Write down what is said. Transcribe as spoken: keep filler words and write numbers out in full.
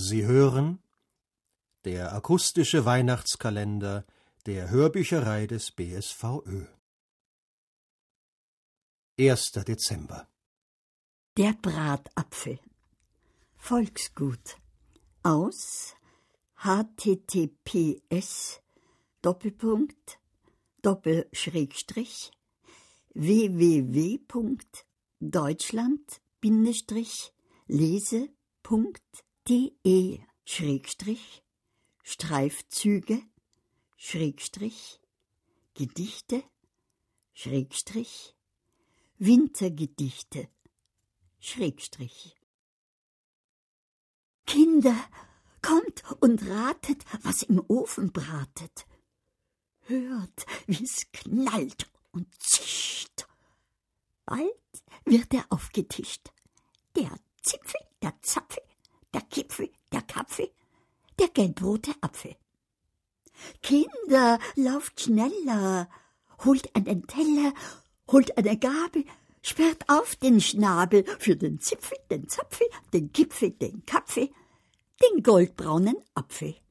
Sie hören der akustische Weihnachtskalender der Hörbücherei des B S V Ö. erster Dezember. Der Bratapfel. Volksgut. Aus https Doppelpunkt Doppelschrägstrich www Punkt deutschland Bindestrich lese Punkt de Schrägstrich Streifzüge Schrägstrich Gedichte Schrägstrich Wintergedichte Schrägstrich. Kinder, kommt und ratet, was im Ofen bratet. Hört, wie's knallt und zischt. Bald wird er aufgetischt. Der Zipfel, der Zapfel, der Kipfel, der Kapfel, der gelbrote Apfel. Kinder, lauft schneller, holt einen Teller, holt eine Gabel, sperrt auf den Schnabel für den Zipfel, den Zapfel, den Gipfel, den Kapfel, den goldbraunen Apfel.